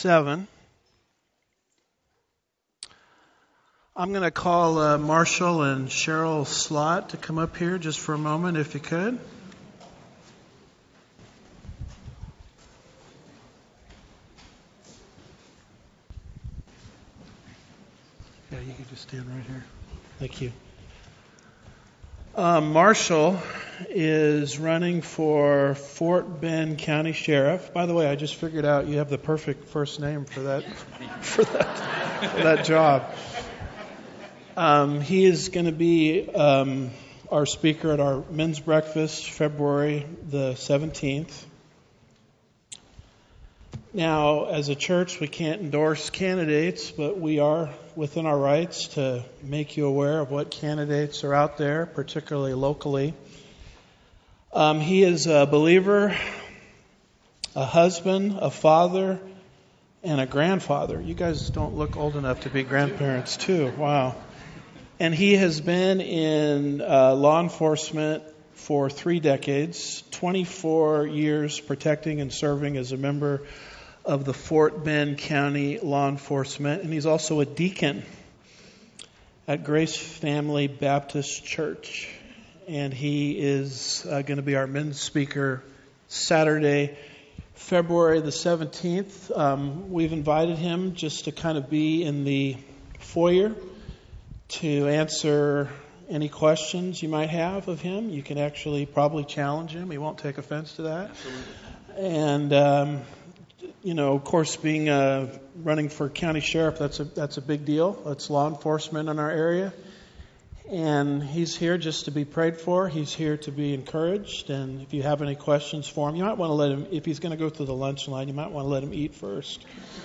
37. I'm going to call Marshall and Cheryl Slott to come up here just for a moment, if you could. Yeah, you can just stand right here. Thank you. Marshall is running for Fort Bend County Sheriff. By the way, I just figured out you have the perfect first name for that job. He is going to be our speaker at our men's breakfast, February the 17th. Now, as a church, we can't endorse candidates, but we are within our rights to make you aware of what candidates are out there, particularly locally. He is a believer, a husband, a father, and a grandfather. You guys don't look old enough to be grandparents, too. Wow. And he has been in law enforcement for 3 decades, 24 years protecting and serving as a member of the Fort Bend County Law Enforcement. And he's also a deacon at Grace Family Baptist Church. And he is going to be our men's speaker Saturday, February the 17th. We've invited him just to kind of be in the foyer to answer any questions you might have of him. You can actually probably challenge him. He won't take offense to that. Absolutely. And, of course, being running for county sheriff, that's a big deal. That's law enforcement in our area. And he's here just to be prayed for. He's here to be encouraged. And if you have any questions for him, you might want to let him, if he's going to go through the lunch line, you might want to let him eat first.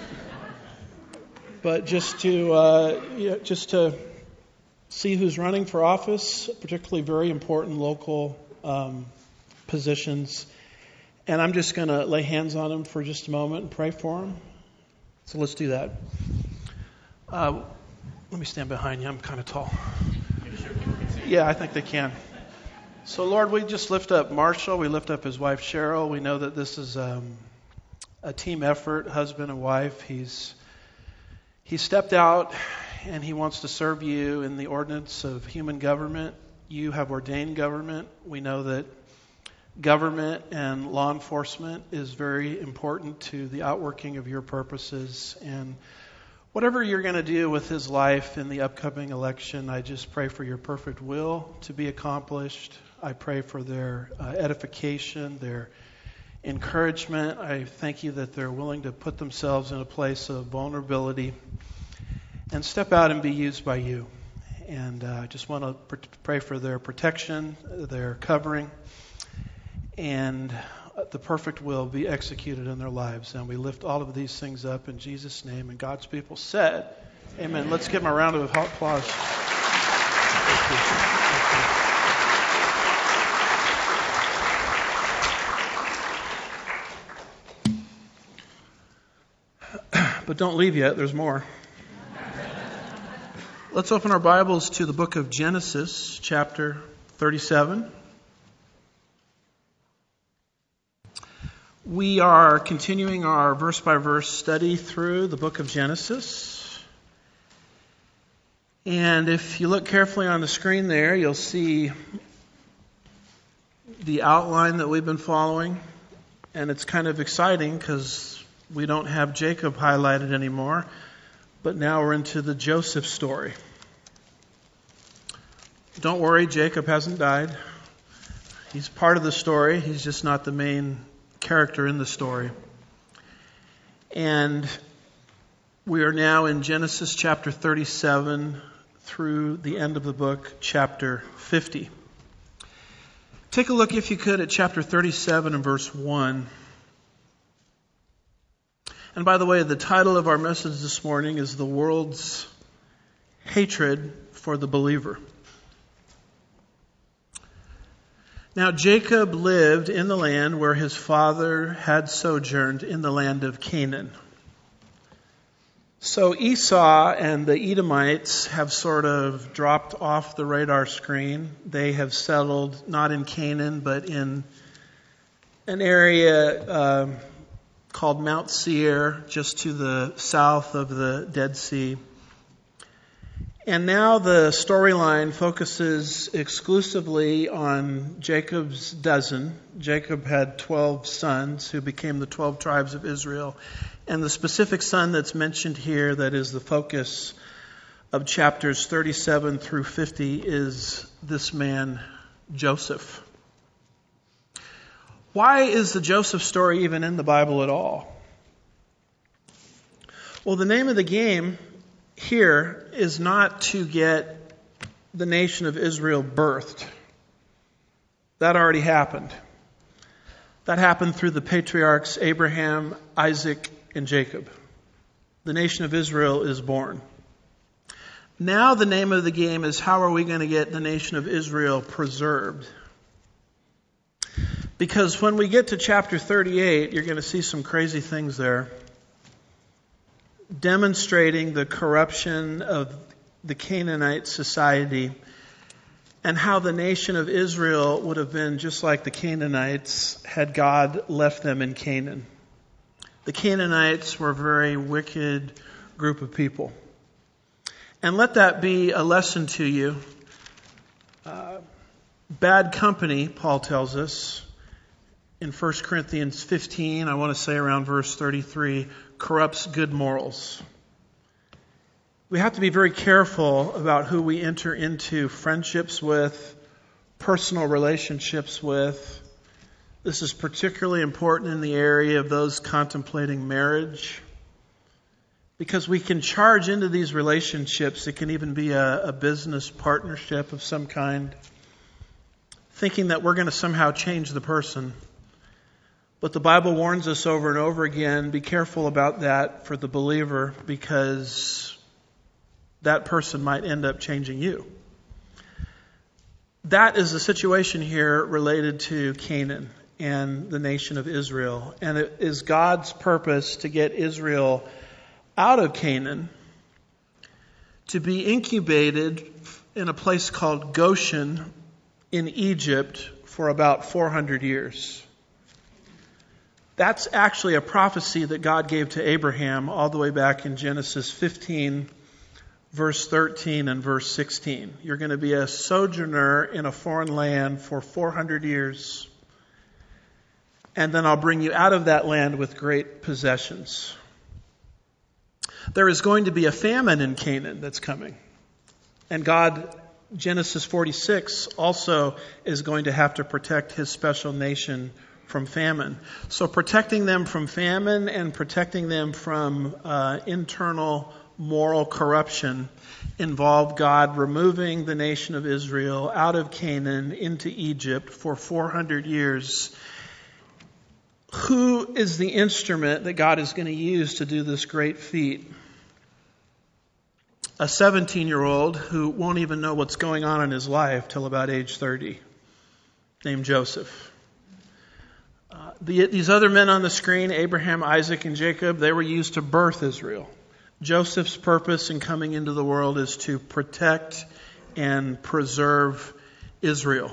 But just to see who's running for office, particularly very important local positions. And I'm just going to lay hands on him for just a moment and pray for him. So let's do that. Let me stand behind you. I'm kind of tall. Yeah, I think they can. So, Lord, we just lift up Marshall. We lift up his wife, Cheryl. We know that this is a team effort, husband and wife. He stepped out and he wants to serve you in the ordinance of human government. You have ordained government. We know that government and law enforcement is very important to the outworking of your purposes. And whatever you're going to do with his life in the upcoming election, I just pray for your perfect will to be accomplished. I pray for their edification, their encouragement. I thank you that they're willing to put themselves in a place of vulnerability and step out and be used by you. And I just want to pray for their protection, their covering, and the perfect will be executed in their lives. And we lift all of these things up in Jesus' name. And God's people said, amen. Let's give them a round of applause. But don't leave yet. There's more. Let's open our Bibles to the book of Genesis, chapter 37. We are continuing our verse-by-verse study through the book of Genesis. And if you look carefully on the screen there, you'll see the outline that we've been following. And it's kind of exciting because we don't have Jacob highlighted anymore. But now we're into the Joseph story. Don't worry, Jacob hasn't died. He's part of the story. He's just not the main character in the story. And we are now in Genesis chapter 37 through the end of the book, chapter 50. Take a look, if you could, at chapter 37 and verse 1. And by the way, the title of our message this morning is The World's Hatred for the Believer. Now Jacob lived in the land where his father had sojourned, in the land of Canaan. So Esau and the Edomites have sort of dropped off the radar screen. They have settled not in Canaan, but in an area called Mount Seir, just to the south of the Dead Sea. And now the storyline focuses exclusively on Jacob's dozen. Jacob had 12 sons who became the 12 tribes of Israel. And the specific son that's mentioned here that is the focus of chapters 37 through 50 is this man, Joseph. Why is the Joseph story even in the Bible at all? Well, the name of the game here is not to get the nation of Israel birthed. That already happened. That happened through the patriarchs Abraham, Isaac, and Jacob. The nation of Israel is born. Now the name of the game is, how are we going to get the nation of Israel preserved? Because when we get to chapter 38, you're going to see some crazy things there, demonstrating the corruption of the Canaanite society and how the nation of Israel would have been just like the Canaanites had God left them in Canaan. The Canaanites were a very wicked group of people. And let that be a lesson to you. Bad company, Paul tells us, in 1 Corinthians 15, I want to say around verse 33, corrupts good morals. We have to be very careful about who we enter into friendships with, personal relationships with. This is particularly important in the area of those contemplating marriage, because we can charge into these relationships. It can even be a business partnership of some kind, thinking that we're going to somehow change the person. But the Bible warns us over and over again, be careful about that for the believer, because that person might end up changing you. That is the situation here related to Canaan and the nation of Israel. And it is God's purpose to get Israel out of Canaan, to be incubated in a place called Goshen in Egypt for about 400 years. That's actually a prophecy that God gave to Abraham all the way back in Genesis 15, verse 13 and verse 16. You're going to be a sojourner in a foreign land for 400 years. And then I'll bring you out of that land with great possessions. There is going to be a famine in Canaan that's coming. And God, Genesis 46, also is going to have to protect his special nation from famine. So protecting them from famine and protecting them from internal moral corruption involved God removing the nation of Israel out of Canaan into Egypt for 400 years. Who is the instrument that God is going to use to do this great feat? A 17-year-old who won't even know what's going on in his life till about age 30, named Joseph. These other men on the screen, Abraham, Isaac, and Jacob, they were used to birth Israel. Joseph's purpose in coming into the world is to protect and preserve Israel.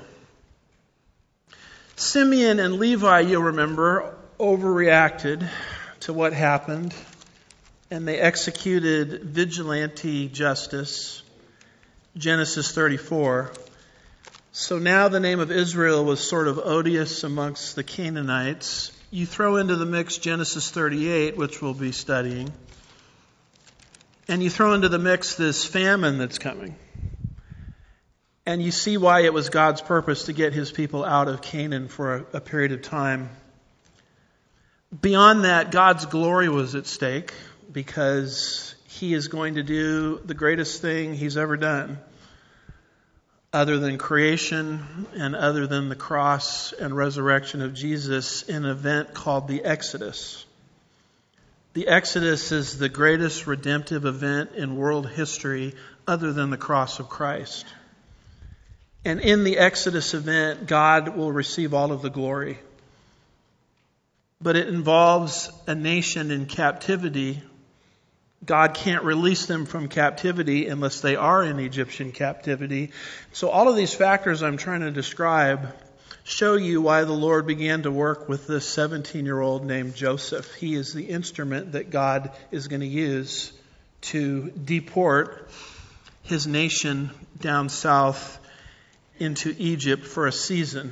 Simeon and Levi, you'll remember, overreacted to what happened, and they executed vigilante justice, Genesis 34. So now the name of Israel was sort of odious amongst the Canaanites. You throw into the mix Genesis 38, which we'll be studying, and you throw into the mix this famine that's coming. And you see why it was God's purpose to get his people out of Canaan for a period of time. Beyond that, God's glory was at stake, because he is going to do the greatest thing he's ever done, other than creation and other than the cross and resurrection of Jesus, in an event called the Exodus. The Exodus is the greatest redemptive event in world history other than the cross of Christ. And in the Exodus event, God will receive all of the glory. But it involves a nation in captivity. God can't release them from captivity unless they are in Egyptian captivity. So all of these factors I'm trying to describe show you why the Lord began to work with this 17-year-old named Joseph. He is the instrument that God is going to use to deport his nation down south into Egypt for a season.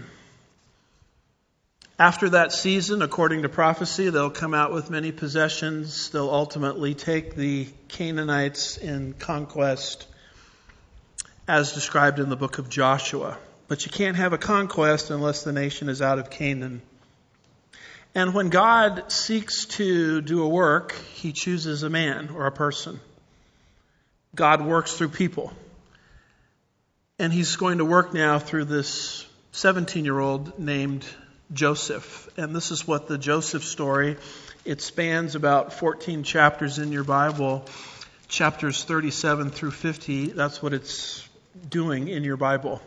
After that season, according to prophecy, they'll come out with many possessions. They'll ultimately take the Canaanites in conquest, as described in the book of Joshua. But you can't have a conquest unless the nation is out of Canaan. And when God seeks to do a work, he chooses a man or a person. God works through people. And he's going to work now through this 17-year-old named Joseph. And this is what the Joseph story, it spans about 14 chapters in your Bible, chapters 37 through 50. That's what it's doing in your Bible.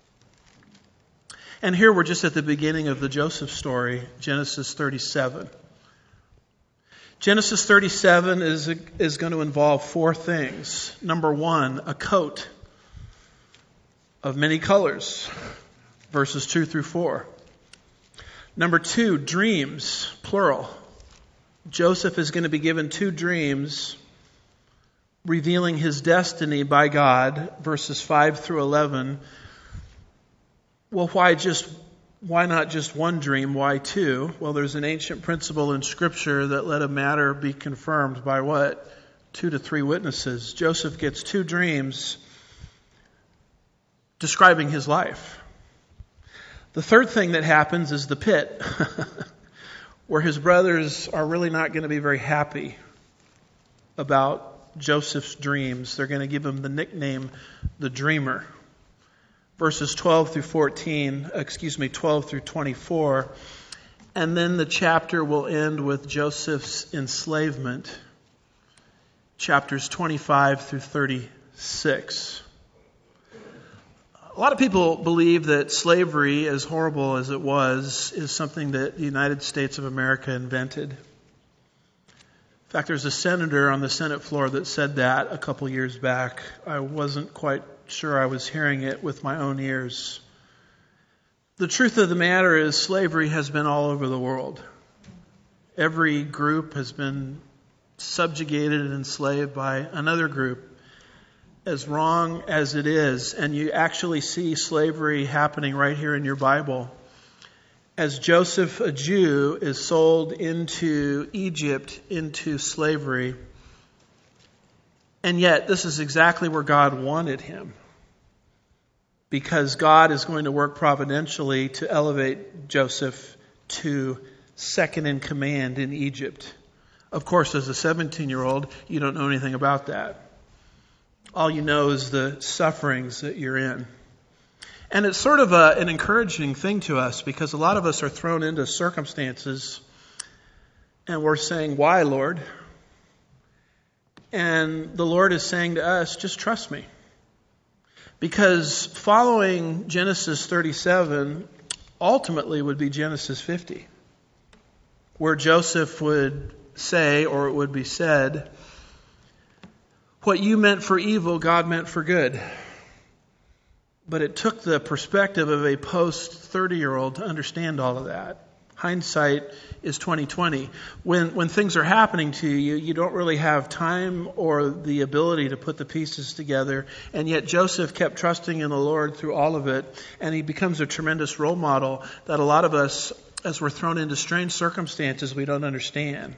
And here we're just at the beginning of the Joseph story, Genesis 37. Genesis 37 is going to involve four things. Number one, a coat of many colors, verses 2 through 4. Number two, dreams, plural. Joseph is going to be given two dreams revealing his destiny by God, verses 5 through 11. Well, why not just one dream? Why two? Well, there's an ancient principle in Scripture that let a matter be confirmed by what? 2 to 3 witnesses. Joseph gets two dreams describing his life. The third thing that happens is the pit, where his brothers are really not going to be very happy about Joseph's dreams. They're going to give him the nickname, the Dreamer. Verses 12 through 24. And then the chapter will end with Joseph's enslavement, chapters 25 through 36. A lot of people believe that slavery, as horrible as it was, is something that the United States of America invented. In fact, there's a senator on the Senate floor that said that a couple years back. I wasn't quite sure I was hearing it with my own ears. The truth of the matter is slavery has been all over the world. Every group has been subjugated and enslaved by another group. As wrong as it is, and you actually see slavery happening right here in your Bible. As Joseph, a Jew, is sold into Egypt, into slavery, and yet this is exactly where God wanted him. Because God is going to work providentially to elevate Joseph to second in command in Egypt. Of course, as a 17-year-old, you don't know anything about that. All you know is the sufferings that you're in. And it's sort of an encouraging thing to us, because a lot of us are thrown into circumstances and we're saying, why, Lord? And the Lord is saying to us, just trust me. Because following Genesis 37 ultimately would be Genesis 50, where Joseph would say, or it would be said, what you meant for evil, God meant for good. But it took the perspective of a post-30-year-old to understand all of that. Hindsight is 20/20. When things are happening to you, you don't really have time or the ability to put the pieces together. And yet Joseph kept trusting in the Lord through all of it. And he becomes a tremendous role model that a lot of us, as we're thrown into strange circumstances, we don't understand.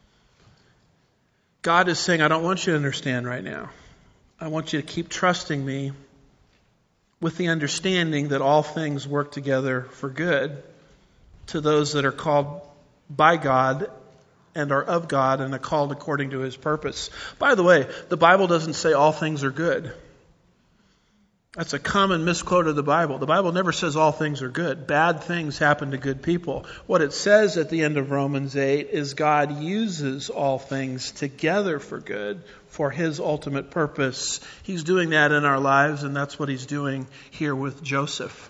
God is saying, I don't want you to understand right now. I want you to keep trusting me with the understanding that all things work together for good to those that are called by God and are of God and are called according to his purpose. By the way, the Bible doesn't say all things are good. That's a common misquote of the Bible. The Bible never says all things are good. Bad things happen to good people. What it says at the end of Romans 8 is God uses all things together for good for his ultimate purpose. He's doing that in our lives, and that's what he's doing here with Joseph.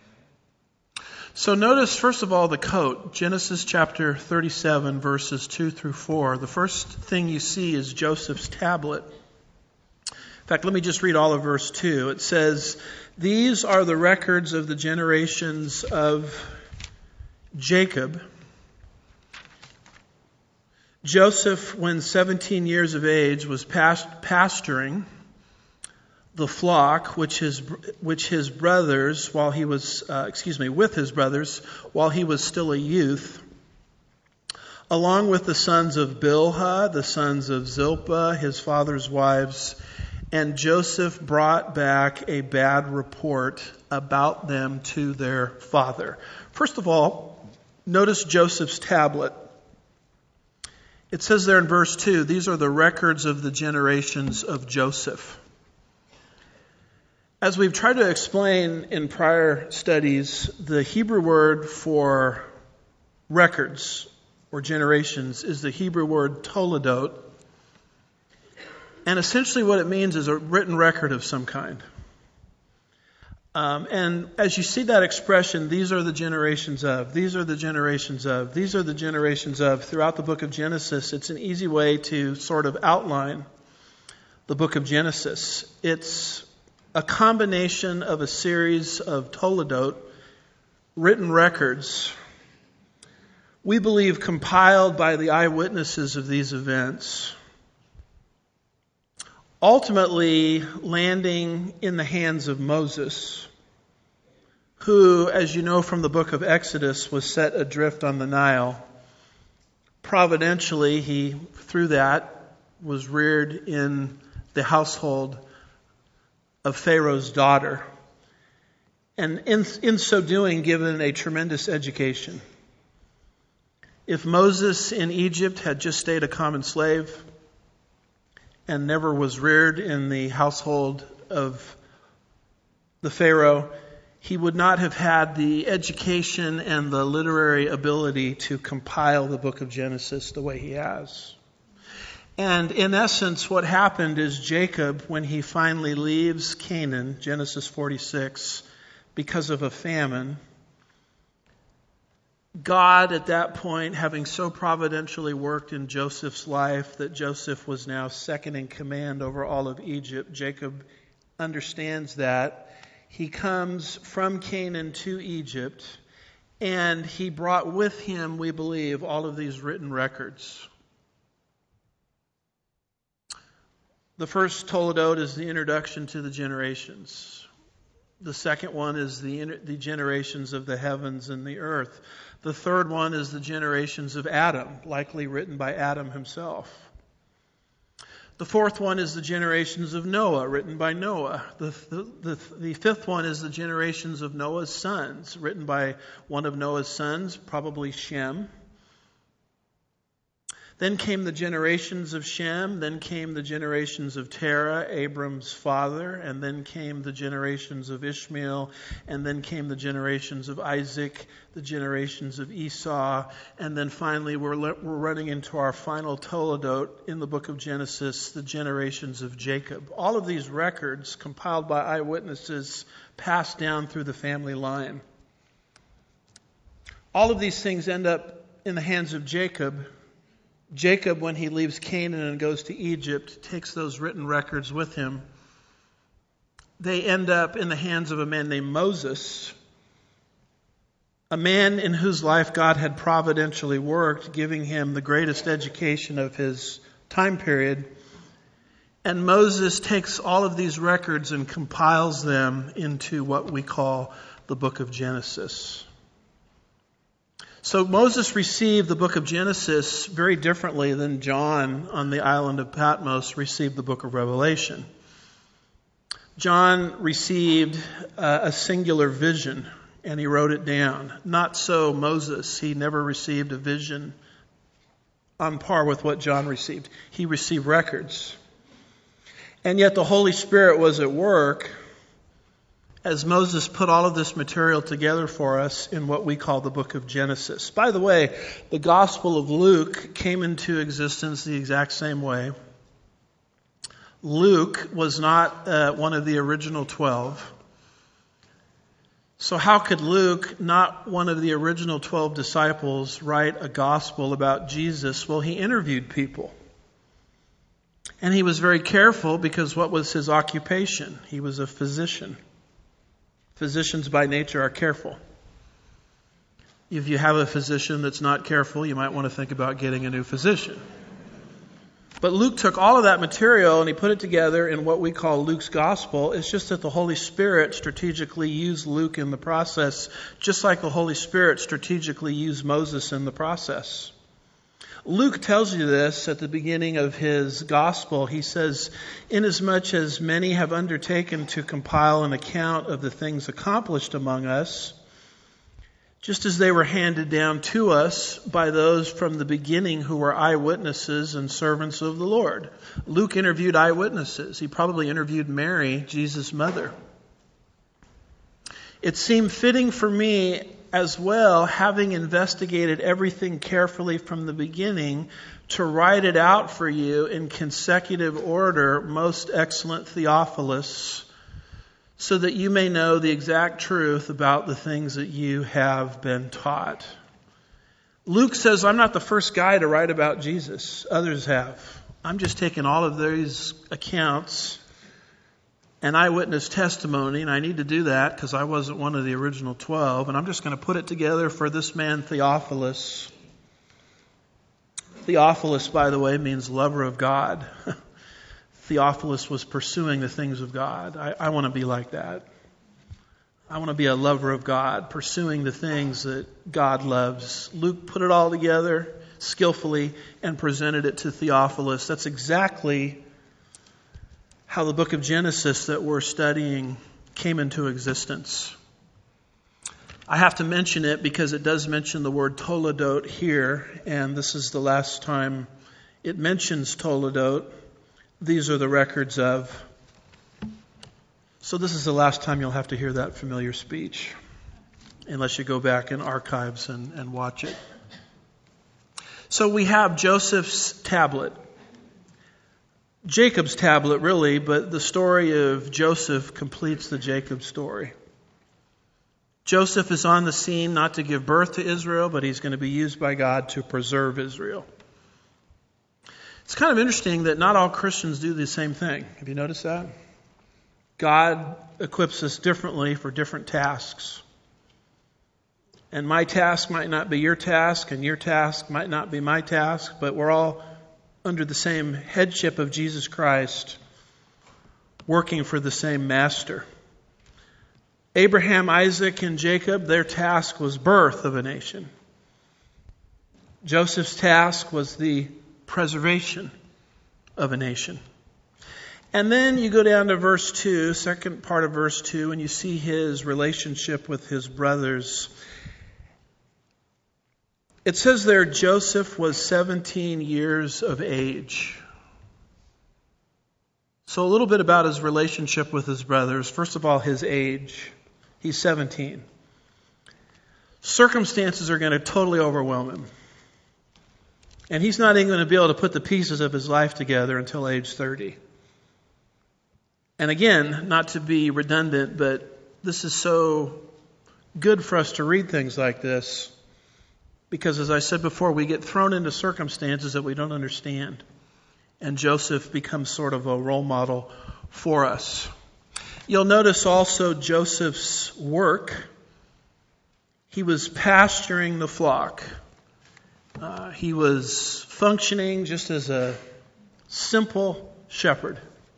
So notice, first of all, the coat. Genesis chapter 37, verses 2 through 4. The first thing you see is Joseph's tablet. In fact, let me just read all of verse 2. It says, These are the records of the generations of Jacob. Joseph, when 17 years of age, was pasturing the flock which his brothers, while he was, with his brothers, while he was still a youth, along with the sons of Bilhah, the sons of Zilpah, his father's wives, and Joseph brought back a bad report about them to their father. First of all, notice Joseph's tablet. It says there in verse 2, these are the records of the generations of Joseph. As we've tried to explain in prior studies, the Hebrew word for records or generations is the Hebrew word toledot. And essentially what it means is a written record of some kind. And as you see that expression, these are the generations of, these are the generations of, these are the generations of, throughout the book of Genesis, it's an easy way to sort of outline the book of Genesis. It's a combination of a series of toledot, written records, we believe compiled by the eyewitnesses of these events, ultimately landing in the hands of Moses, who, as you know from the book of Exodus, was set adrift on the Nile. Providentially, he, through that, was reared in the household of Pharaoh's daughter, and in so doing, given a tremendous education. If Moses in Egypt had just stayed a common slave, and never was reared in the household of the Pharaoh, he would not have had the education and the literary ability to compile the book of Genesis the way he has. And in essence, what happened is Jacob, when he finally leaves Canaan, Genesis 46, because of a famine, God, at that point, having so providentially worked in Joseph's life that Joseph was now second in command over all of Egypt, Jacob understands that. He comes from Canaan to Egypt, and he brought with him, we believe, all of these written records. The first toledot is the introduction to the generations. The second one is the generations of the heavens and the earth. The third one is the generations of Adam, likely written by Adam himself. The fourth one is the generations of Noah, written by Noah. The fifth one is the generations of Noah's sons, written by one of Noah's sons, probably Shem. Then came the generations of Shem, then came the generations of Terah, Abram's father, and then came the generations of Ishmael, and then came the generations of Isaac, the generations of Esau, and then finally we're running into our final toledot in the book of Genesis, the generations of Jacob. All of these records, compiled by eyewitnesses, passed down through the family line. All of these things end up in the hands of Jacob. Jacob, when he leaves Canaan and goes to Egypt, takes those written records with him. They end up in the hands of a man named Moses, a man in whose life God had providentially worked, giving him the greatest education of his time period. And Moses takes all of these records and compiles them into what we call the book of Genesis. So Moses received the book of Genesis very differently than John on the island of Patmos received the book of Revelation. John received a singular vision, and he wrote it down. Not so Moses. He never received a vision on par with what John received. He received records. And yet the Holy Spirit was at work as Moses put all of this material together for us in what we call the book of Genesis. By the way, the Gospel of Luke came into existence the exact same way. Luke was not one of the original 12. So how could Luke, not one of the original 12 disciples, write a gospel about Jesus? Well, he interviewed people. And he was very careful because what was his occupation? He was a physician. Physicians by nature are careful. If you have a physician that's not careful, you might want to think about getting a new physician. But Luke took all of that material and he put it together in what we call Luke's gospel. It's just that the Holy Spirit strategically used Luke in the process, just like the Holy Spirit strategically used Moses in the process. Luke tells you this at the beginning of his gospel. He says, "Inasmuch as many have undertaken to compile an account of the things accomplished among us, just as they were handed down to us by those from the beginning who were eyewitnesses and servants of the Lord." Luke interviewed eyewitnesses. He probably interviewed Mary, Jesus' mother. "It seemed fitting for me as well, having investigated everything carefully from the beginning, to write it out for you in consecutive order, most excellent Theophilus, so that you may know the exact truth about the things that you have been taught." Luke says, I'm not the first guy to write about Jesus. Others have. I'm just taking all of these accounts and eyewitness testimony, and I need to do that because I wasn't one of the original 12, and I'm just going to put it together for this man Theophilus. Theophilus, by the way, means lover of God. Theophilus was pursuing the things of God. I want to be like that. I want to be a lover of God, pursuing the things that God loves. Luke put it all together skillfully and presented it to Theophilus. That's exactly how the book of Genesis that we're studying came into existence. I have to mention it because it does mention the word Toledot here, and this is the last time it mentions Toledot. These are the records of. So this is the last time you'll have to hear that familiar speech, unless you go back in archives and watch it. So we have Joseph's tablet. Jacob's tablet, really, but the story of Joseph completes the Jacob story. Joseph is on the scene not to give birth to Israel, but he's going to be used by God to preserve Israel. It's kind of interesting that not all Christians do the same thing. Have you noticed that? God equips us differently for different tasks. And my task might not be your task, and your task might not be my task, but we're all under the same headship of Jesus Christ, working for the same master. Abraham, Isaac, and Jacob, their task was birth of a nation. Joseph's task was the preservation of a nation. And then you go down to verse 2, second part of verse 2, and you see his relationship with his brothers. It says there, Joseph was 17 years of age. So a little bit about his relationship with his brothers. First of all, his age. He's 17. Circumstances are going to totally overwhelm him. And he's not even going to be able to put the pieces of his life together until age 30. And again, not to be redundant, but this is so good for us to read things like this, because as I said before, we get thrown into circumstances that we don't understand. And Joseph becomes sort of a role model for us. You'll notice also Joseph's work. He was pasturing the flock. He was functioning just as a simple shepherd.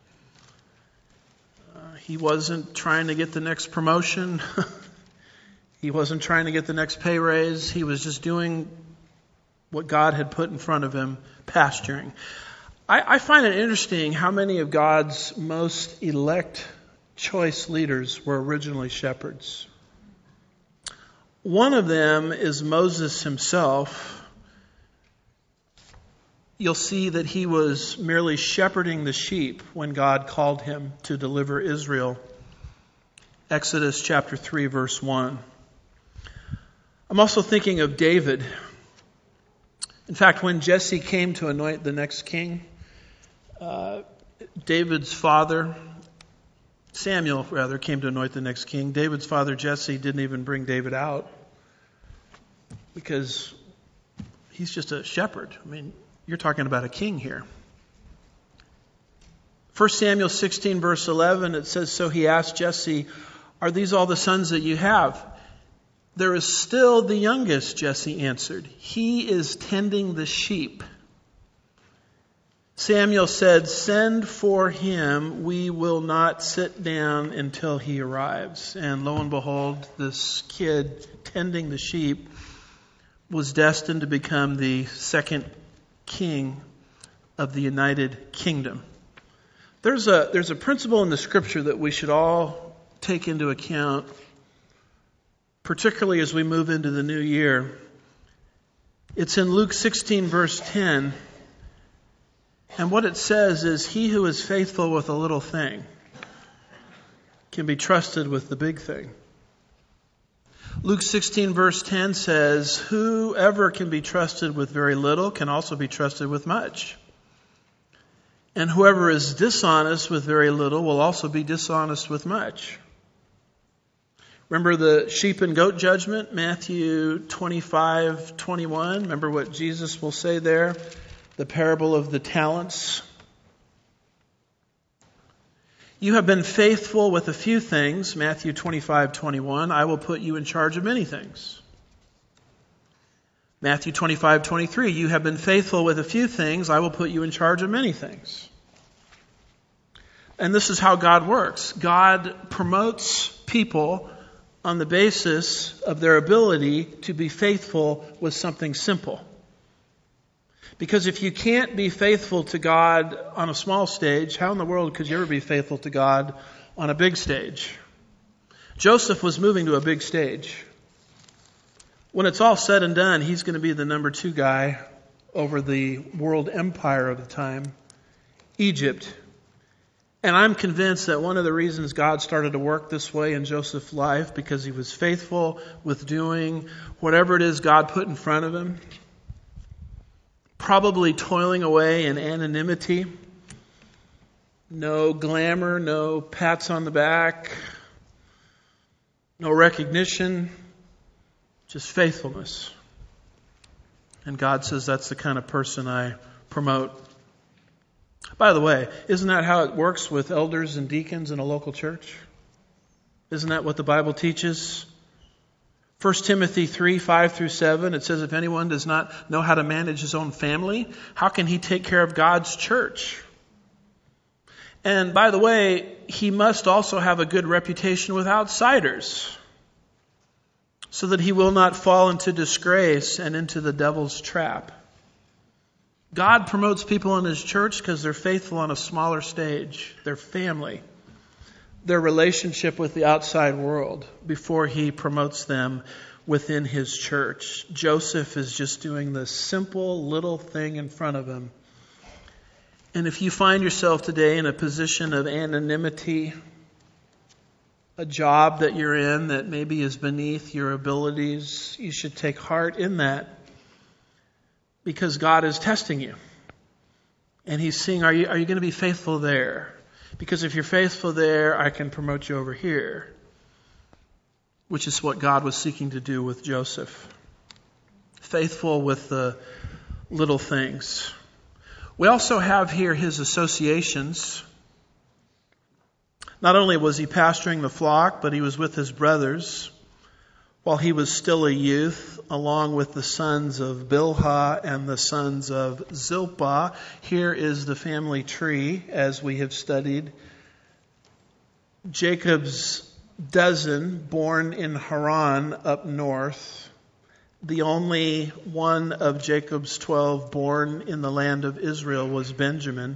He wasn't trying to get the next promotion. He wasn't trying to get the next pay raise. He was just doing what God had put in front of him, pasturing. I find it interesting how many of God's most elect choice leaders were originally shepherds. One of them is Moses himself. You'll see that he was merely shepherding the sheep when God called him to deliver Israel. Exodus chapter 3, verse 1. I'm also thinking of David. In fact, when Jesse came to anoint the next king, David's father, Samuel rather, came to anoint the next king. David's father, Jesse, didn't even bring David out because he's just a shepherd. I mean, you're talking about a king here. 1 Samuel 16, verse 11, it says, "So he asked Jesse, Are these all the sons that you have? There is still the youngest, Jesse answered. He is tending the sheep. Samuel said, send for him. We will not sit down until he arrives. And lo and behold, this kid tending the sheep was destined to become the second king of the United Kingdom. There's a principle in the Scripture that we should all take into account, particularly as we move into the new year. It's in Luke 16, verse 10. And what it says is, he who is faithful with a little thing can be trusted with the big thing. Luke 16, verse 10 says, whoever can be trusted with very little can also be trusted with much. And whoever is dishonest with very little will also be dishonest with much. Remember the sheep and goat judgment, Matthew 25:21. Remember what Jesus will say there? The parable of the talents. You have been faithful with a few things, Matthew 25:21. I will put you in charge of many things. Matthew 25:23. You have been faithful with a few things. I will put you in charge of many things. And this is how God works. God promotes people on the basis of their ability to be faithful with something simple. Because if you can't be faithful to God on a small stage, how in the world could you ever be faithful to God on a big stage? Joseph was moving to a big stage. When it's all said and done, he's going to be the number 2 guy over the world empire of the time, Egypt. And I'm convinced that one of the reasons God started to work this way in Joseph's life, because he was faithful with doing whatever it is God put in front of him, probably toiling away in anonymity, no glamour, no pats on the back, no recognition, just faithfulness. And God says, that's the kind of person I promote. By the way, isn't that how it works with elders and deacons in a local church? Isn't that what the Bible teaches? 1 Timothy 3:5-7, it says, if anyone does not know how to manage his own family, how can he take care of God's church? And by the way, he must also have a good reputation with outsiders, so that he will not fall into disgrace and into the devil's trap. God promotes people in his church because they're faithful on a smaller stage, their family, their relationship with the outside world, before he promotes them within his church. Joseph is just doing the simple little thing in front of him. And if you find yourself today in a position of anonymity, a job that you're in that maybe is beneath your abilities, you should take heart in that. Because God is testing you. And he's seeing, are you going to be faithful there? Because if you're faithful there, I can promote you over here. Which is what God was seeking to do with Joseph. Faithful with the little things. We also have here his associations. Not only was he pasturing the flock, but he was with his brothers while he was still a youth, along with the sons of Bilhah and the sons of Zilpah. Here is the family tree, as we have studied. Jacob's dozen, born in Haran up north. The only one of Jacob's 12 born in the land of Israel was Benjamin.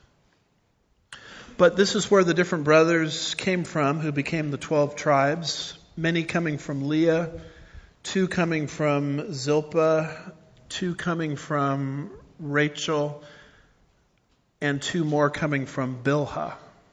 But this is where the different brothers came from, who became the 12 tribes. Many coming from Leah, 2 coming from Zilpah, 2 coming from Rachel, and 2 more coming from Bilhah.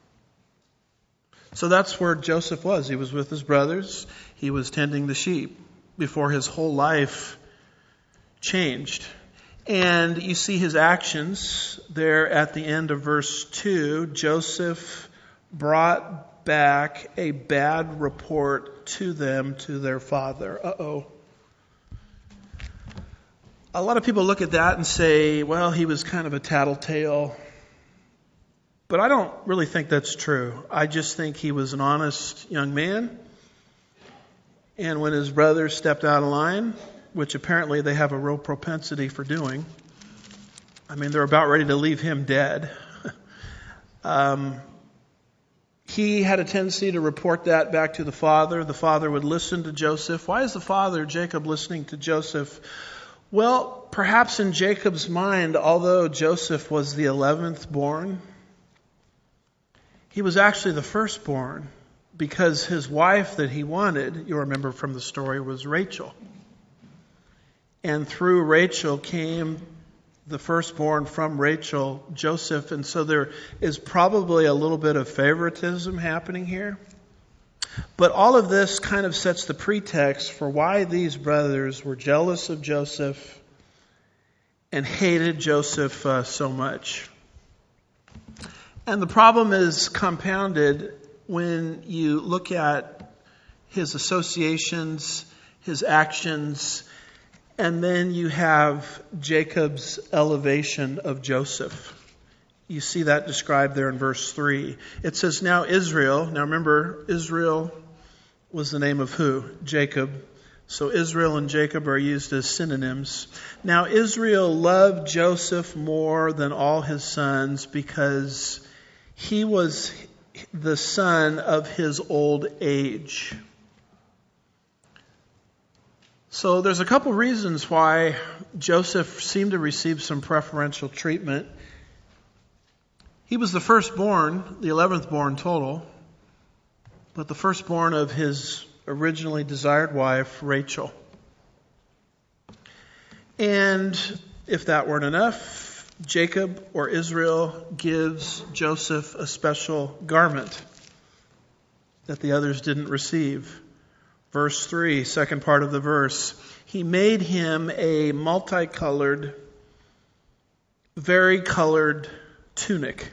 So that's where Joseph was. He was with his brothers. He was tending the sheep before his whole life changed. And you see his actions there at the end of verse 2. Joseph brought back a bad report to them, to their father. A lot of people look at that and say, well, he was kind of a tattletale. But I don't really think that's true. I just think he was an honest young man. And when his brothers stepped out of line, which apparently they have a real propensity for doing, I mean, they're about ready to leave him dead. He had a tendency to report that back to the father. The father would listen to Joseph. Why is the father, Jacob, listening to Joseph? Well, perhaps in Jacob's mind, although Joseph was the 11th born, he was actually the firstborn because his wife that he wanted, you remember from the story, was Rachel. And through Rachel came the firstborn from Rachel, Joseph. And so there is probably a little bit of favoritism happening here. But all of this kind of sets the pretext for why these brothers were jealous of Joseph and hated Joseph so much. And the problem is compounded when you look at his associations, his actions, and then you have Jacob's elevation of Joseph. You see that described there in verse 3. It says, now Israel, now remember, Israel was the name of who? Jacob. So Israel and Jacob are used as synonyms. Now Israel loved Joseph more than all his sons because he was the son of his old age. So there's a couple reasons why Joseph seemed to receive some preferential treatment. He was the firstborn, the 11th born total, but the firstborn of his originally desired wife, Rachel. And if that weren't enough, Jacob or Israel gives Joseph a special garment that the others didn't receive. Verse 3, second part of the verse. He made him a multicolored, varicolored tunic.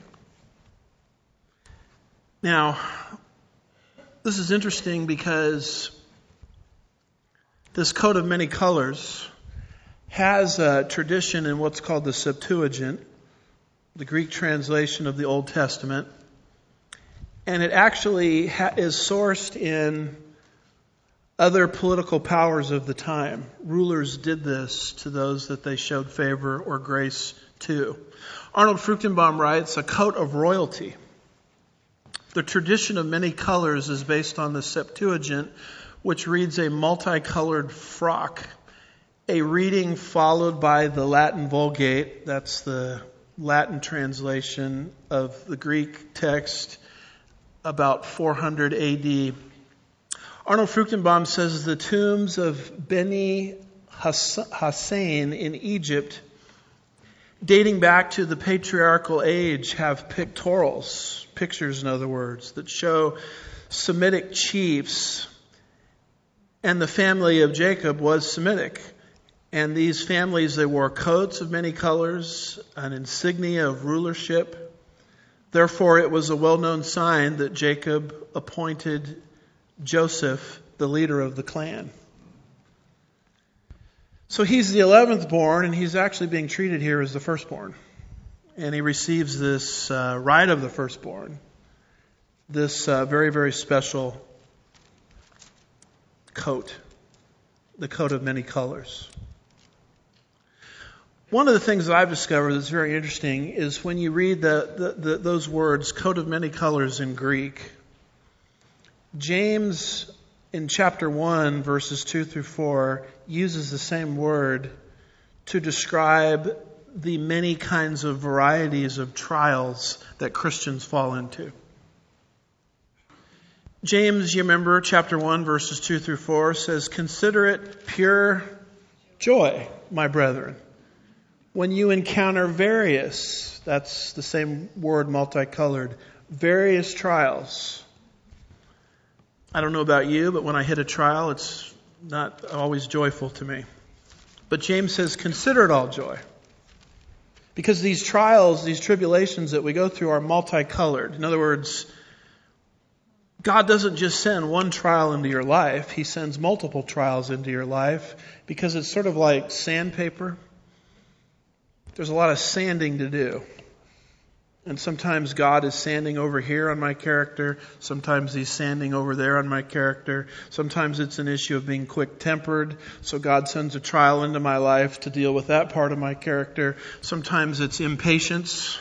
Now, this is interesting because this coat of many colors has a tradition in what's called the Septuagint, the Greek translation of the Old Testament. And it actually is sourced in other political powers of the time. Rulers did this to those that they showed favor or grace to. Arnold Fruchtenbaum writes, a coat of royalty. The tradition of many colors is based on the Septuagint, which reads a multicolored frock, a reading followed by the Latin Vulgate. That's the Latin translation of the Greek text about 400 AD. Arnold Fruchtenbaum says the tombs of Beni Hassan in Egypt, dating back to the patriarchal age, have pictorials, pictures in other words, that show Semitic chiefs, and the family of Jacob was Semitic. And these families, they wore coats of many colors, an insignia of rulership. Therefore, it was a well-known sign that Jacob appointed Joseph the leader of the clan. So he's the 11th born, and he's actually being treated here as the firstborn. And he receives this right of the firstborn, this very, very special coat, the coat of many colors. One of the things that I've discovered that's very interesting is when you read those words, coat of many colors in Greek, James in chapter 1, verses 2 through 4, uses the same word to describe the many kinds of varieties of trials that Christians fall into. James, you remember, chapter 1, verses 2 through 4 says, consider it pure joy, my brethren, when you encounter various, that's the same word multicolored, various trials. I don't know about you, but when I hit a trial, it's not always joyful to me. But James says, consider it all joy. Because these trials, these tribulations that we go through are multicolored. In other words, God doesn't just send one trial into your life. He sends multiple trials into your life because it's sort of like sandpaper. There's a lot of sanding to do. And sometimes God is sanding over here on my character. Sometimes He's sanding over there on my character. Sometimes it's an issue of being quick-tempered. So God sends a trial into my life to deal with that part of my character. Sometimes it's impatience.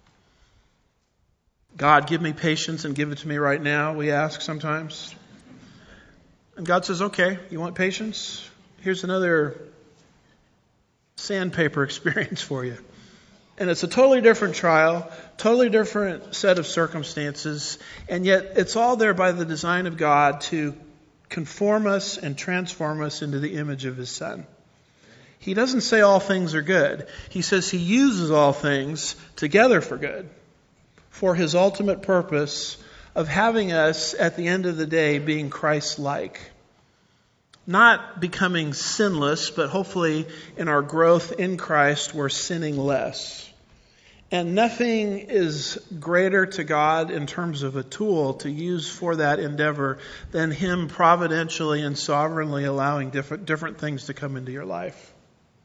God, give me patience and give it to me right now, we ask sometimes. And God says, okay, you want patience? Here's another sandpaper experience for you. And it's a totally different trial, totally different set of circumstances, and yet it's all there by the design of God to conform us and transform us into the image of His Son. He doesn't say all things are good. He says He uses all things together for good, for His ultimate purpose of having us, at the end of the day, being Christ-like. Not becoming sinless, but hopefully in our growth in Christ, we're sinning less. And nothing is greater to God in terms of a tool to use for that endeavor than Him providentially and sovereignly allowing different things to come into your life.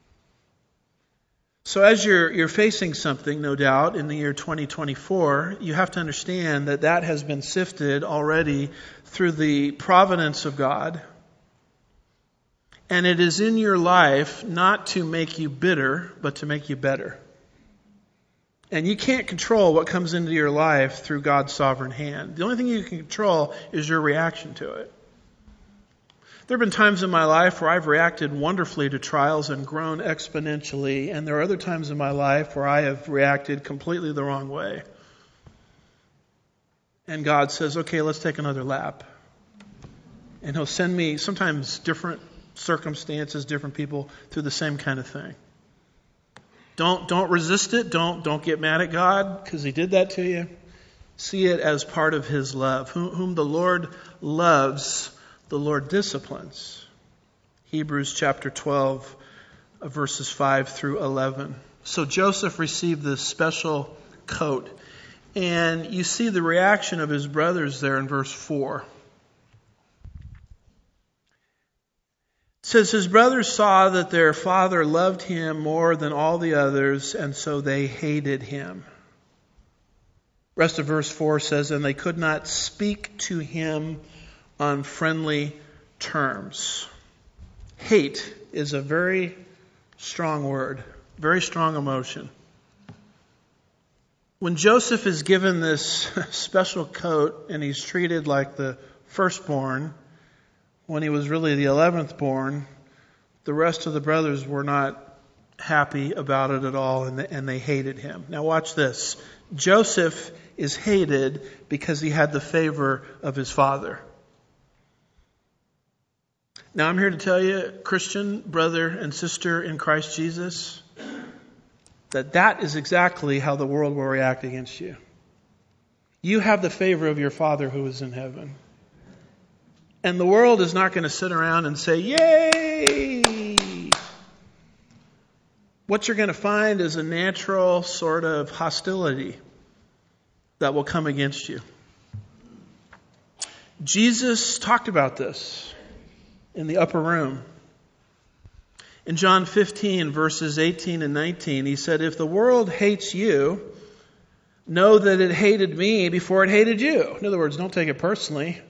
So as you're facing something, no doubt, in the year 2024, you have to understand that has been sifted already through the providence of God. And it is in your life not to make you bitter, but to make you better. And you can't control what comes into your life through God's sovereign hand. The only thing you can control is your reaction to it. There have been times in my life where I've reacted wonderfully to trials and grown exponentially, and there are other times in my life where I have reacted completely the wrong way. And God says, okay, let's take another lap. And He'll send me sometimes different circumstances, different people through the same kind of thing. Don't resist it. Don't get mad at God because He did that to you. See it as part of His love. Whom the Lord loves, the Lord disciplines. Hebrews chapter 12, verses 5 through 11. So Joseph received this special coat. And you see the reaction of his brothers there in verse 4. It says, his brothers saw that their father loved him more than all the others, and so they hated him. Rest of verse 4 says, and they could not speak to him on friendly terms. Hate is a very strong word, very strong emotion. When Joseph is given this special coat and he's treated like the firstborn, when he was really the 11th born, the rest of the brothers were not happy about it at all, and they hated him. Now watch this. Joseph is hated because he had the favor of his father. Now I'm here to tell you, Christian brother and sister in Christ Jesus, that is exactly how the world will react against you. You have the favor of your Father who is in heaven. And the world is not going to sit around and say, yay! What you're going to find is a natural sort of hostility that will come against you. Jesus talked about this in the upper room. In John 15, verses 18 and 19, he said, if the world hates you, know that it hated me before it hated you. In other words, don't take it personally.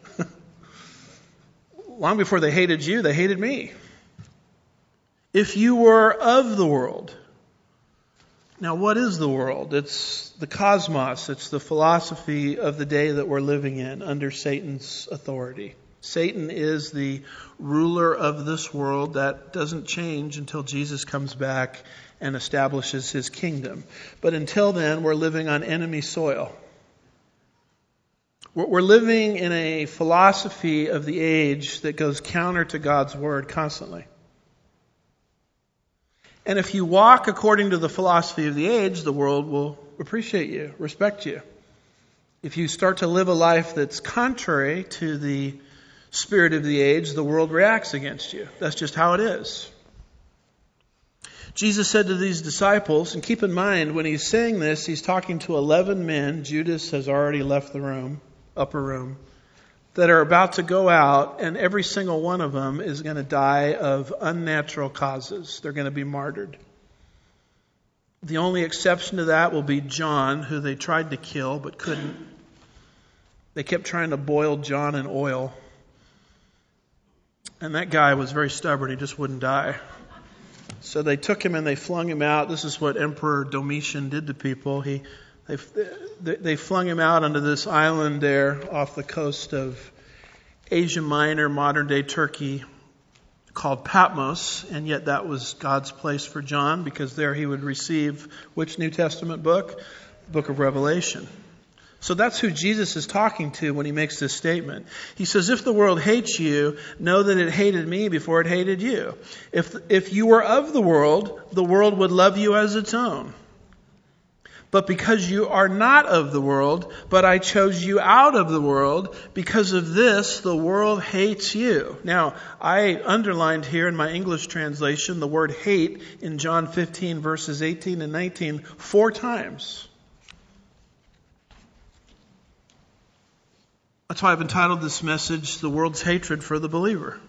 Long before they hated you, they hated me. If you were of the world. Now, what is the world? It's the cosmos. It's the philosophy of the day that we're living in under Satan's authority. Satan is the ruler of this world. That doesn't change until Jesus comes back and establishes his kingdom. But until then, we're living on enemy soil. We're living in a philosophy of the age that goes counter to God's word constantly. And if you walk according to the philosophy of the age, the world will appreciate you, respect you. If you start to live a life that's contrary to the spirit of the age, the world reacts against you. That's just how it is. Jesus said to these disciples, and keep in mind, when he's saying this, he's talking to 11 men. Judas has already left the room, upper room, that are about to go out, and every single one of them is going to die of unnatural causes. They're going to be martyred. The only exception to that will be John, who they tried to kill but couldn't. They kept trying to boil John in oil. And that guy was very stubborn. He just wouldn't die. So they took him and they flung him out. This is what Emperor Domitian did to people. They flung him out onto this island there off the coast of Asia Minor, modern-day Turkey, called Patmos, and yet that was God's place for John, because there he would receive which New Testament book? The book of Revelation. So that's who Jesus is talking to when he makes this statement. He says, if the world hates you, know that it hated me before it hated you. If you were of the world would love you as its own. But because you are not of the world, but I chose you out of the world, because of this, the world hates you. Now, I underlined here in my English translation the word hate in John 15 verses 18 and 19 4 times. That's why I've entitled this message, The World's Hatred for the Believer.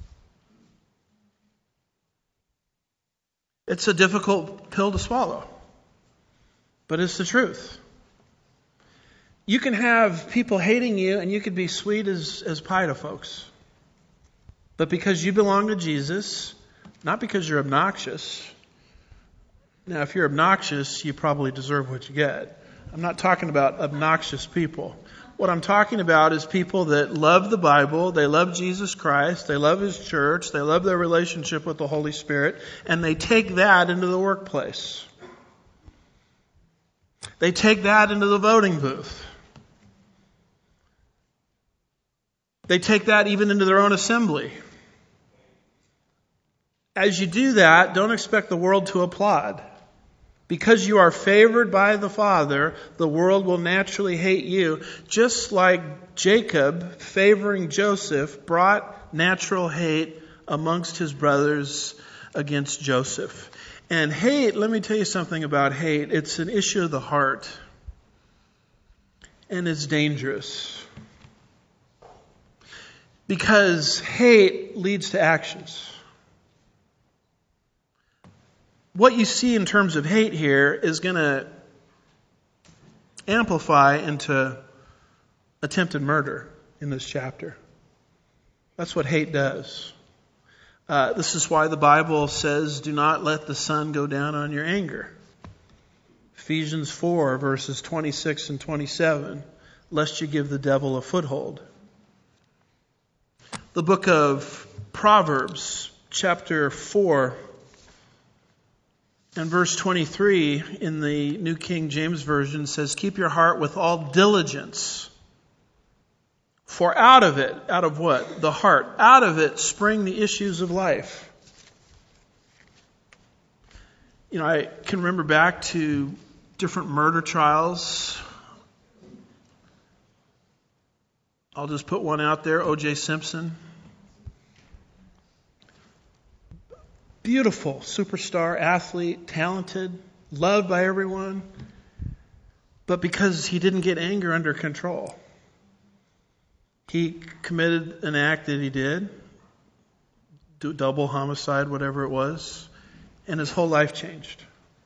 It's a difficult pill to swallow. But it's the truth. You can have people hating you and you could be sweet as pie to folks. But because you belong to Jesus, not because you're obnoxious. Now, if you're obnoxious, you probably deserve what you get. I'm not talking about obnoxious people. What I'm talking about is people that love the Bible, they love Jesus Christ, they love His church, they love their relationship with the Holy Spirit, and they take that into the workplace. They take that into the voting booth. They take that even into their own assembly. As you do that, don't expect the world to applaud. Because you are favored by the Father, the world will naturally hate you, just like Jacob, favoring Joseph, brought natural hate amongst his brothers against Joseph. And hate, let me tell you something about hate. It's an issue of the heart. And it's dangerous. Because hate leads to actions. What you see in terms of hate here is going to amplify into attempted murder in this chapter. That's what hate does. This is why the Bible says, do not let the sun go down on your anger. Ephesians 4, verses 26 and 27, lest you give the devil a foothold. The book of Proverbs, chapter 4, and verse 23 in the New King James Version says, keep your heart with all diligence. For out of it, out of what? The heart. Out of it spring the issues of life. You know, I can remember back to different murder trials. I'll just put one out there, O.J. Simpson. Beautiful superstar, athlete, talented, loved by everyone. But because he didn't get anger under control, he committed an act that he did, double homicide, whatever it was, and his whole life changed.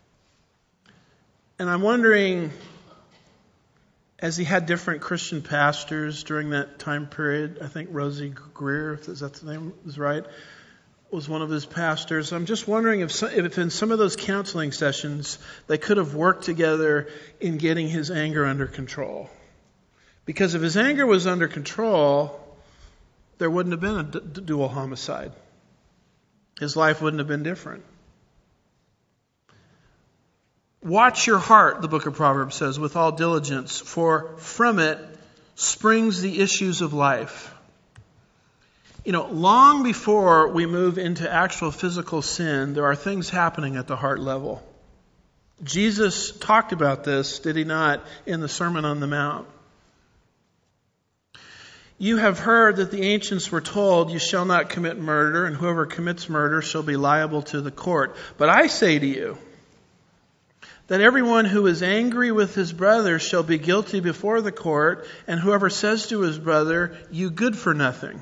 And I'm wondering, as he had different Christian pastors during that time period, I think Rosie Greer, if that's the name is right, was one of his pastors. I'm just wondering if in some of those counseling sessions, they could have worked together in getting his anger under control. Because if his anger was under control, there wouldn't have been a dual homicide. His life wouldn't have been different. Watch your heart, the book of Proverbs says, with all diligence, for from it springs the issues of life. You know, long before we move into actual physical sin, there are things happening at the heart level. Jesus talked about this, did he not, in the Sermon on the Mount? You have heard that the ancients were told, you shall not commit murder, and whoever commits murder shall be liable to the court. But I say to you, that everyone who is angry with his brother shall be guilty before the court, and whoever says to his brother, you good for nothing,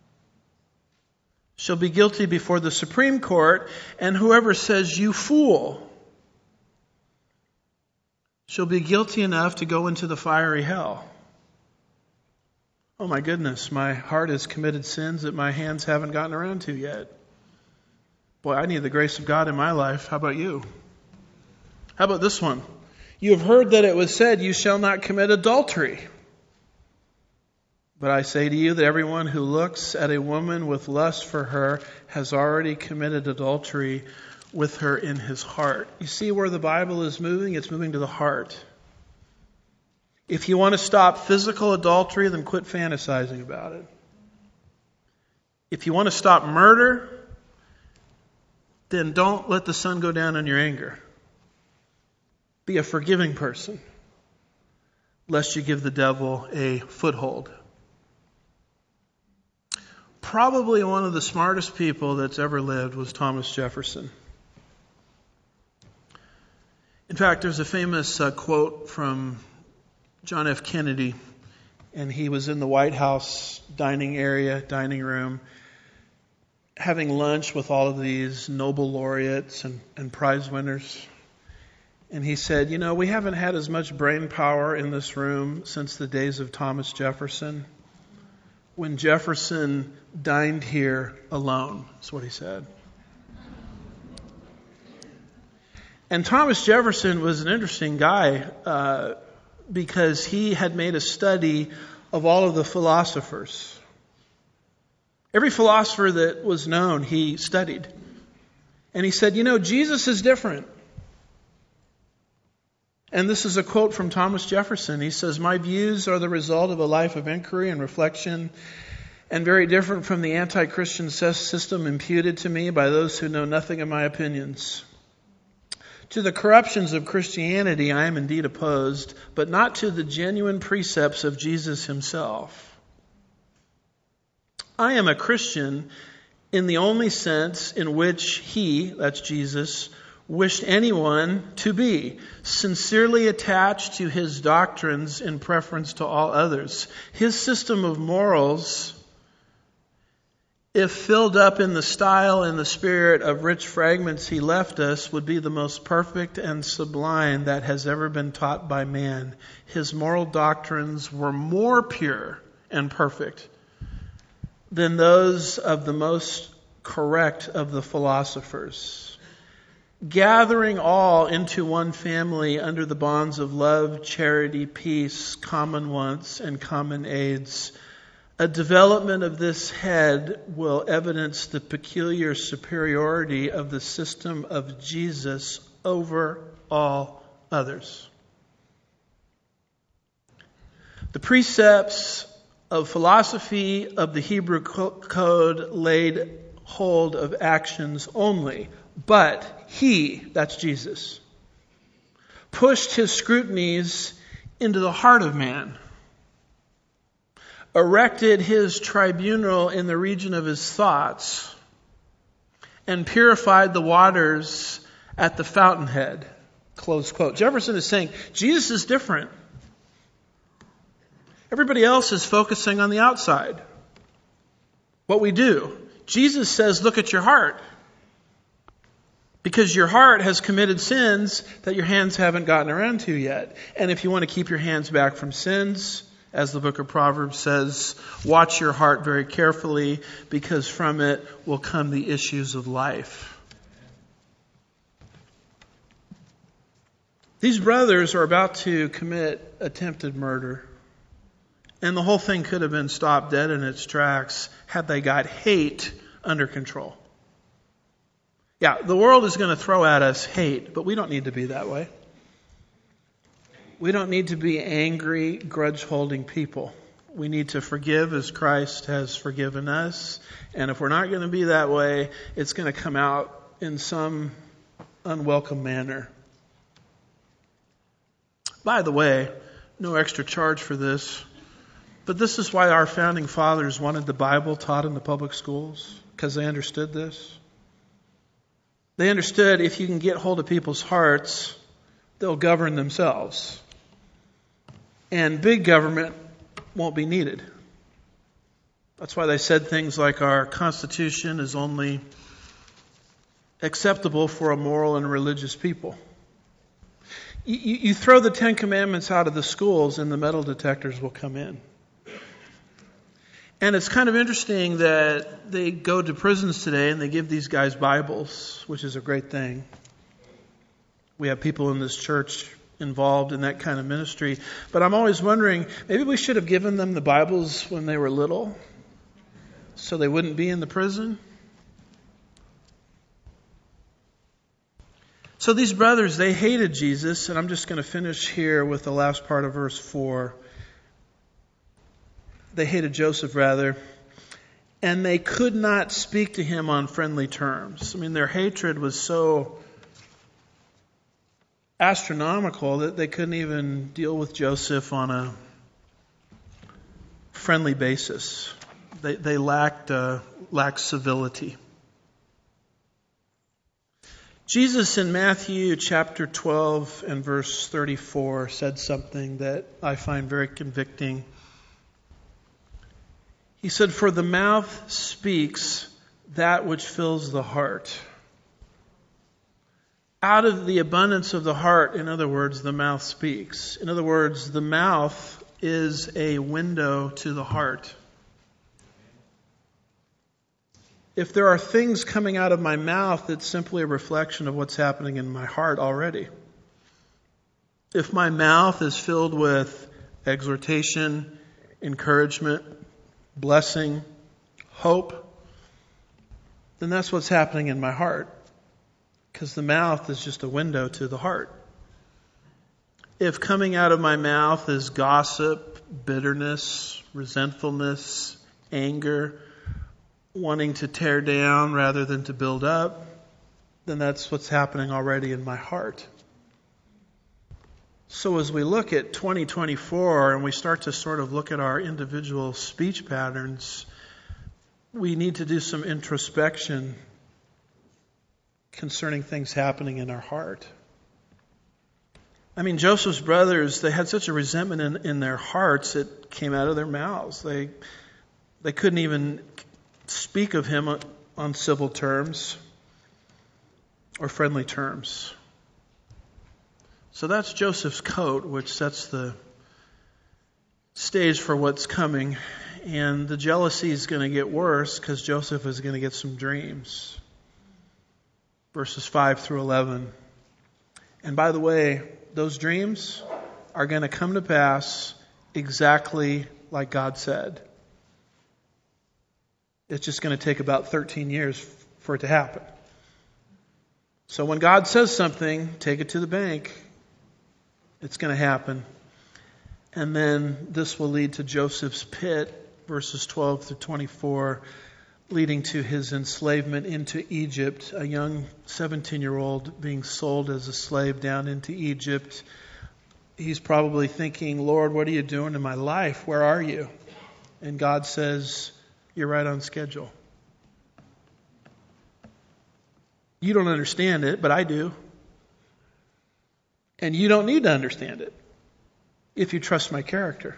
shall be guilty before the Supreme Court, and whoever says, you fool, she'll be guilty enough to go into the fiery hell. Oh my goodness, my heart has committed sins that my hands haven't gotten around to yet. Boy, I need the grace of God in my life. How about you? How about this one? You have heard that it was said, you shall not commit adultery. But I say to you that everyone who looks at a woman with lust for her has already committed adultery with her in his heart. You see where the Bible is moving? It's moving to the heart. If you want to stop physical adultery, then quit fantasizing about it. If you want to stop murder, then don't let the sun go down on your anger. Be a forgiving person, lest you give the devil a foothold. Probably one of the smartest people that's ever lived was Thomas Jefferson. In fact, there's a famous quote from John F. Kennedy, and he was in the White House dining room, having lunch with all of these Nobel laureates and prize winners. And he said, we haven't had as much brain power in this room since the days of Thomas Jefferson, when Jefferson dined here alone. That's what he said. And Thomas Jefferson was an interesting guy because he had made a study of all of the philosophers. Every philosopher that was known, he studied. And he said, Jesus is different. And this is a quote from Thomas Jefferson. He says, my views are the result of a life of inquiry and reflection, and very different from the anti-Christian system imputed to me by those who know nothing of my opinions. To the corruptions of Christianity I am indeed opposed, but not to the genuine precepts of Jesus himself. I am a Christian in the only sense in which he, that's Jesus, wished anyone to be, sincerely attached to his doctrines in preference to all others. His system of morals, if filled up in the style and the spirit of rich fragments he left us, would be the most perfect and sublime that has ever been taught by man. His moral doctrines were more pure and perfect than those of the most correct of the philosophers. Gathering all into one family under the bonds of love, charity, peace, common wants, and common aids. A development of this head will evidence the peculiar superiority of the system of Jesus over all others. The precepts of philosophy of the Hebrew code laid hold of actions only, but he, that's Jesus, pushed his scrutinies into the heart of man, erected his tribunal in the region of his thoughts, and purified the waters at the fountainhead. Close quote. Jefferson is saying, Jesus is different. Everybody else is focusing on the outside. What we do. Jesus says, look at your heart. Because your heart has committed sins that your hands haven't gotten around to yet. And if you want to keep your hands back from sins, as the book of Proverbs says, watch your heart very carefully, because from it will come the issues of life. These brothers are about to commit attempted murder. And the whole thing could have been stopped dead in its tracks had they got hate under control. Yeah, the world is going to throw at us hate, but we don't need to be that way. We don't need to be angry, grudge-holding people. We need to forgive as Christ has forgiven us. And if we're not going to be that way, it's going to come out in some unwelcome manner. By the way, no extra charge for this, but this is why our founding fathers wanted the Bible taught in the public schools, because they understood this. They understood if you can get hold of people's hearts, they'll govern themselves. And big government won't be needed. That's why they said things like our Constitution is only acceptable for a moral and religious people. You throw the Ten Commandments out of the schools and the metal detectors will come in. And it's kind of interesting that they go to prisons today and they give these guys Bibles, which is a great thing. We have people in this church involved in that kind of ministry. But I'm always wondering, maybe we should have given them the Bibles when they were little so they wouldn't be in the prison. So these brothers, they hated Jesus, and I'm just going to finish here with the last part of verse 4. They hated Joseph, rather, and they could not speak to him on friendly terms. I mean, their hatred was so astronomical that they couldn't even deal with Joseph on a friendly basis. They lacked civility. Jesus in Matthew chapter 12 and verse 34 said something that I find very convicting. He said, "For the mouth speaks that which fills the heart." Out of the abundance of the heart, in other words, the mouth speaks. In other words, the mouth is a window to the heart. If there are things coming out of my mouth, it's simply a reflection of what's happening in my heart already. If my mouth is filled with exhortation, encouragement, blessing, hope, then that's what's happening in my heart. Because the mouth is just a window to the heart. If coming out of my mouth is gossip, bitterness, resentfulness, anger, wanting to tear down rather than to build up, then that's what's happening already in my heart. So as we look at 2024 and we start to sort of look at our individual speech patterns, we need to do some introspection concerning things happening in our heart. I mean, Joseph's brothers, they had such a resentment in their hearts, it came out of their mouths. They couldn't even speak of him on civil terms or friendly terms. So that's Joseph's coat, which sets the stage for what's coming. And the jealousy is going to get worse because Joseph is going to get some dreams. Verses 5 through 11. And by the way, those dreams are going to come to pass exactly like God said. It's just going to take about 13 years for it to happen. So when God says something, take it to the bank. It's going to happen. And then this will lead to Joseph's pit, verses 12 through 24, leading to his enslavement into Egypt, a young 17-year-old being sold as a slave down into Egypt. He's probably thinking, Lord, what are you doing in my life? Where are you? And God says, you're right on schedule. You don't understand it, but I do. And you don't need to understand it if you trust my character.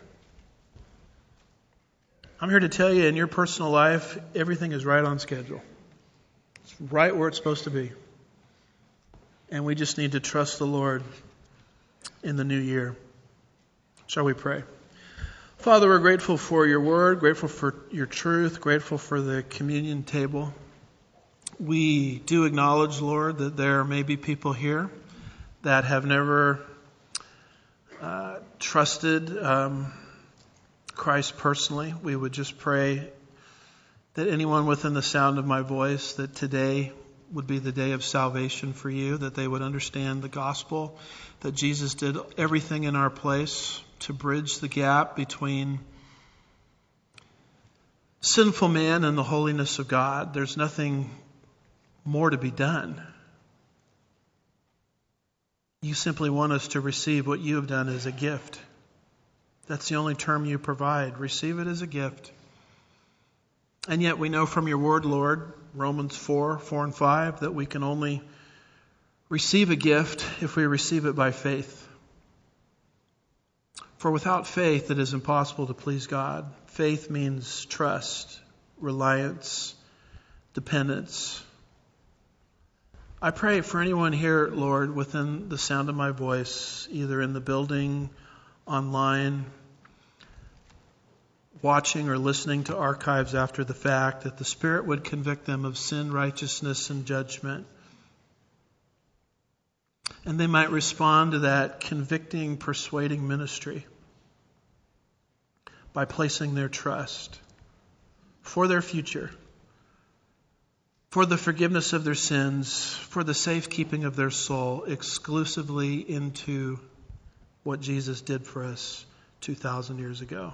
I'm here to tell you, in your personal life, everything is right on schedule. It's right where it's supposed to be. And we just need to trust the Lord in the new year. Shall we pray? Father, we're grateful for your word, grateful for your truth, grateful for the communion table. We do acknowledge, Lord, that there may be people here that have never trusted Christ personally. We would just pray that anyone within the sound of my voice, that today would be the day of salvation for you, that they would understand the gospel, that Jesus did everything in our place to bridge the gap between sinful man and the holiness of God. There's nothing more to be done. You simply want us to receive what you have done as a gift. That's the only term you provide. Receive it as a gift. And yet we know from your word, Lord, Romans 4 and 5, that we can only receive a gift if we receive it by faith. For without faith, it is impossible to please God. Faith means trust, reliance, dependence. I pray for anyone here, Lord, within the sound of my voice, either in the building, online, watching or listening to archives after the fact, that the Spirit would convict them of sin, righteousness, and judgment. And they might respond to that convicting, persuading ministry by placing their trust for their future, for the forgiveness of their sins, for the safekeeping of their soul, exclusively into what Jesus did for us 2,000 years ago.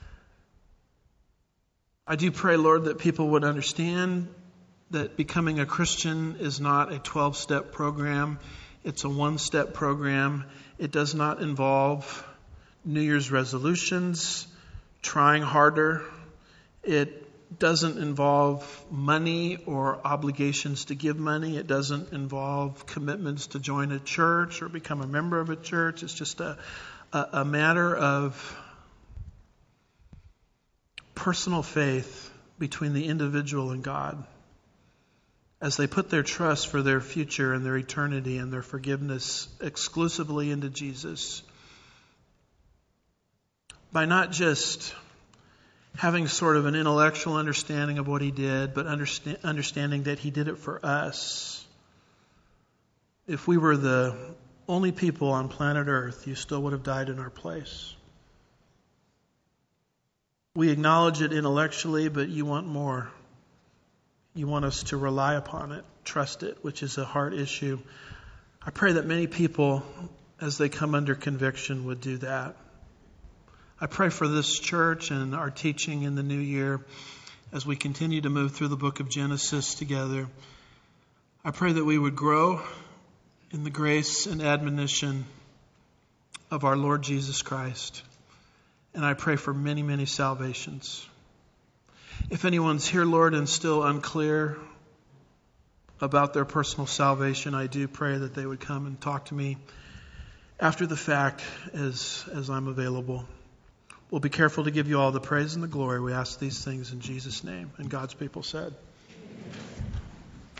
I do pray, Lord, that people would understand that becoming a Christian is not a 12-step program. It's a one-step program. It does not involve New Year's resolutions, trying harder. It doesn't involve money or obligations to give money. It doesn't involve commitments to join a church or become a member of a church. It's just a matter of personal faith between the individual and God as they put their trust for their future and their eternity and their forgiveness exclusively into Jesus. By not just having sort of an intellectual understanding of what he did, but understanding that he did it for us. If we were the only people on planet Earth, you still would have died in our place. We acknowledge it intellectually, but you want more. You want us to rely upon it, trust it, which is a heart issue. I pray that many people, as they come under conviction, would do that. I pray for this church and our teaching in the new year as we continue to move through the book of Genesis together. I pray that we would grow in the grace and admonition of our Lord Jesus Christ. And I pray for many, many salvations. If anyone's here, Lord, and still unclear about their personal salvation, I do pray that they would come and talk to me after the fact as I'm available. We'll be careful to give you all the praise and the glory. We ask these things in Jesus' name. And God's people said,